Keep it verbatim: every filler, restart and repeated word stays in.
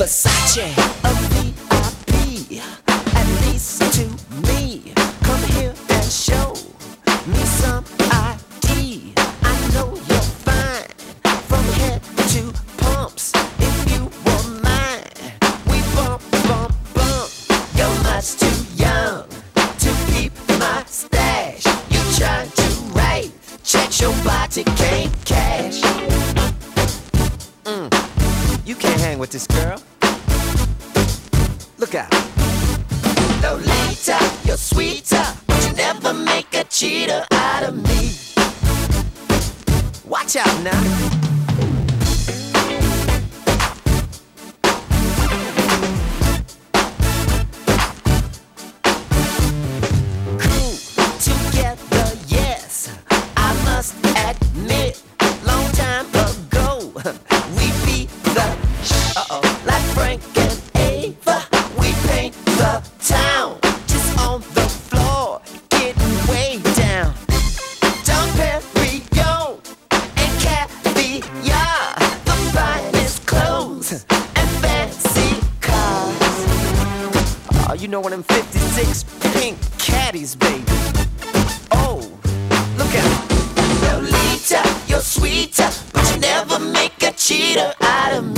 Versace, a V I P, at least to me. Come here and show me some I D. I know you're fine from head to pumps. If you were mine, we bump, bump, bump. You're much too young to keep my stash. You trying to write checks your body can't cash. Mm. You can't hang with this girl. Look out. Lolita, you're sweeter, but you never make a cheater out of me. Watch out now. Cool together, yes, I must admit. Long time ago, we beat the uh-oh, like Frank and Ava. We paint the town, just on the floor, getting way down. Dom Perignon and caviar, the finest clothes and fancy cars. Oh, you know one of them fifty-six pink caddies, baby. Oh, look out. Lolita, you're sweeter, but you never make a cheater out of me.